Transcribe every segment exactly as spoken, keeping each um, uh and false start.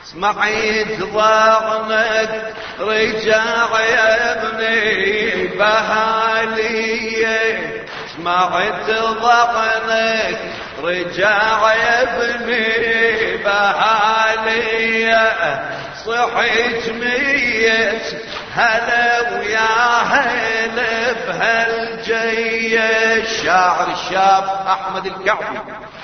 سمعت ضغنك رجع يا ابني بهالية، سمعت ضغنك رجع يا ابني بهالية، صحيت ميت هلا ويا هلا بهالجية. الشاعر الشاب أحمد الكعبي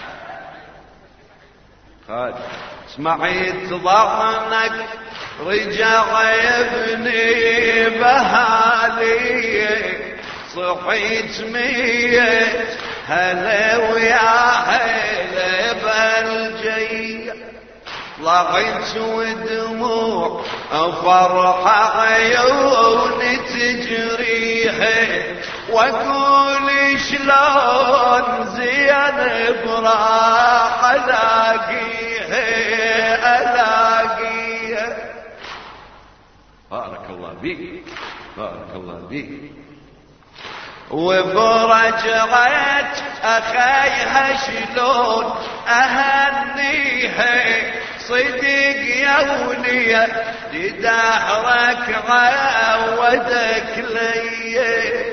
قال سمعت ضغنك رجع يا ابني بهالية، صحيت ميت هلا ويا هلا بهالجية، طلعت ودموع فرحة عيوني تجريها، واقول شلون زينب راح الاقيها الاقيها. بارك الله بيك بارك الله بيك. وبرجعت اخيها شلون اهنيها، صدق يا وليه لدهرك عودك ليه،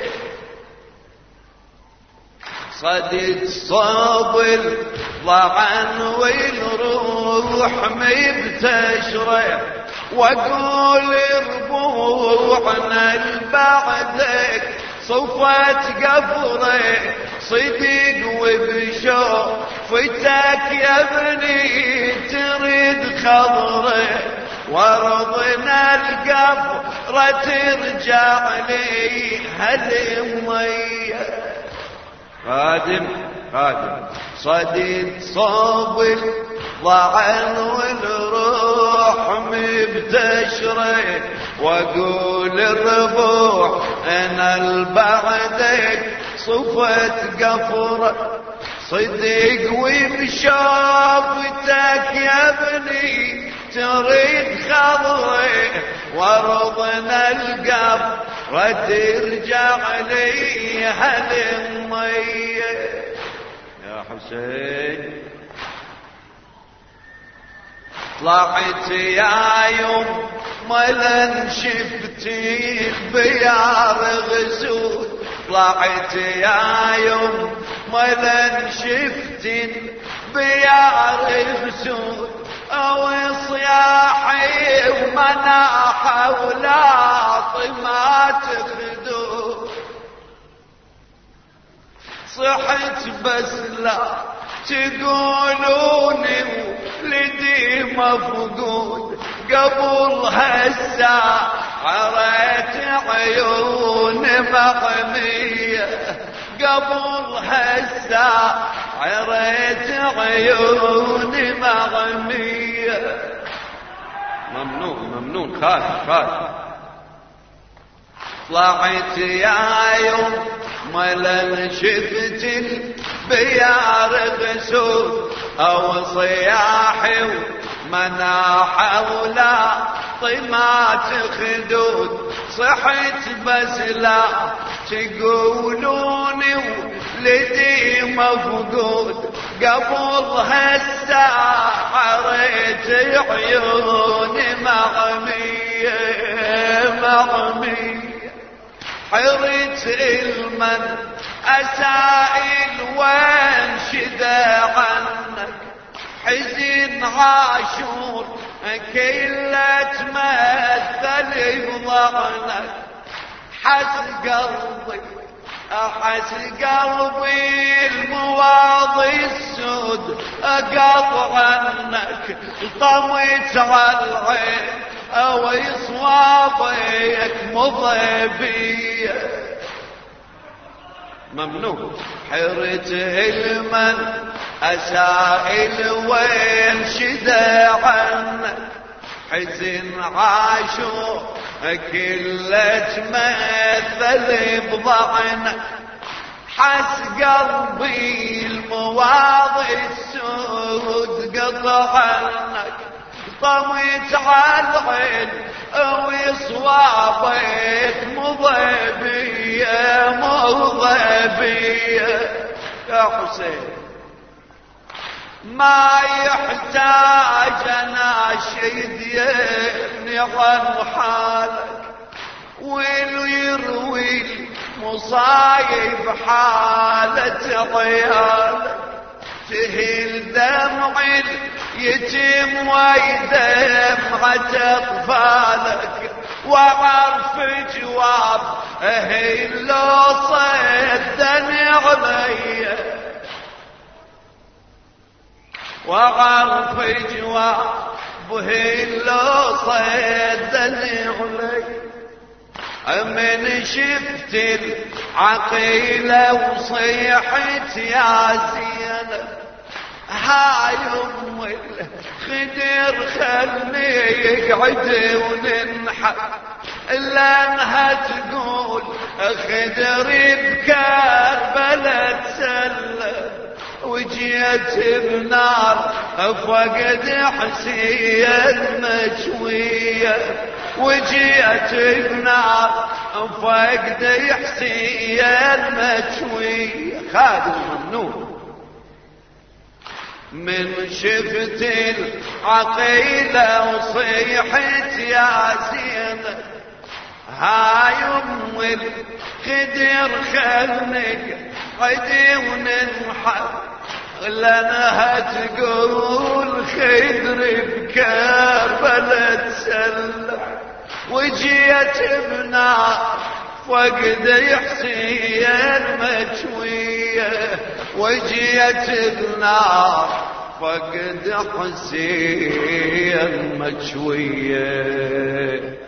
صدق صابر ضعن والروح مبتشره، واقول ربوعنا البعدك صفت قبره، صدق وبشوق فتك يا ابني تريد خضره، وارضنا القبره ترجع لي هالميه. خادم خادم صديق صابر ضعن والروح مبتشره، واقول الربوع انا البعدك صفت قفره، صدق وبشافتك يا ابني تريد خضره، وارضنا القبره ترجع لي هالميه. يا حسين طلعت يا يوم ملن شفتي بيار غسود، طلعت يا يوم ملن شفتي بيار غسود، او صياحي ومناحة ولا طمات خدود، صحت بس لا تقولوني ولدي مفقود، قبل هالساعة عريت عيون مغمية، قبل هالساعة عريت عيون مغمية. ممنون ممنون خالد خالد. طلعت يا يوم ملل شفت البيار غسود، او صياحي ومناحة ولا طمات خدود، صحت بس لا تقولوني ولدي مفقود، قبل هالساعة عريت عيوني مغمية مغمية. حرت المن أسائل وين شدا عنك، حزن عاشور كله تمثل بضعنك، حس قلبي أحس قلبي المواضي السود أقطع عنك، طميت على العين أو إصوابك مضيبية. ممنوع. حرت المن أسائل وين شدا عنك، حزن عاشور كله تمثل بضعنك، حس قلبي المواضي السود قطع عنك، طميت على العين وصوابك مضيبية مضيبية. يا حسين ما يحتاج اناشد يبني عن حالك، ويلو يروي مصايب حالة عيالك، تهيل دمع اليتيم ويدمعة اطفالك، وعرف جواب اهل لو صدني علي، وعرف جواب اهل لو صدني علي. من شفت العقيلة وصيحت يا زينب، هاي ام الخدر خلني يقعد وننحى، لانها تقول خدر بكربلة تسلم، وجيت بنار فقد حسين مجوية، وجيت بنار فقد حسين مجوية. خادم ممنوع من شفت العقيلة وصيحت يا زينب، هاي ام الخدر خلنك عدي وننحى، لانها تقول خدر بكربلة تسلم، وجيت بنار فقد حسين مجوية، وجيت بنار فقد حسين مجوية.